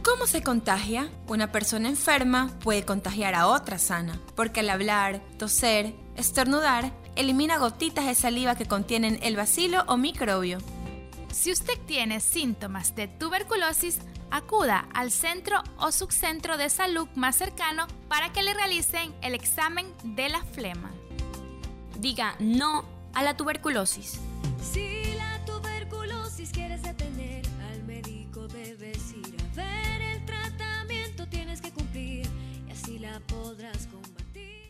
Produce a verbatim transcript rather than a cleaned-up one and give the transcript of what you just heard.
¿Cómo se contagia? Una persona enferma puede contagiar a otra sana, porque al hablar, toser, estornudar, elimina gotitas de saliva que contienen el bacilo o microbio. Si usted tiene síntomas de tuberculosis, acuda al centro o subcentro de salud más cercano para que le realicen el examen de la flema. Diga no a la tuberculosis. Sí.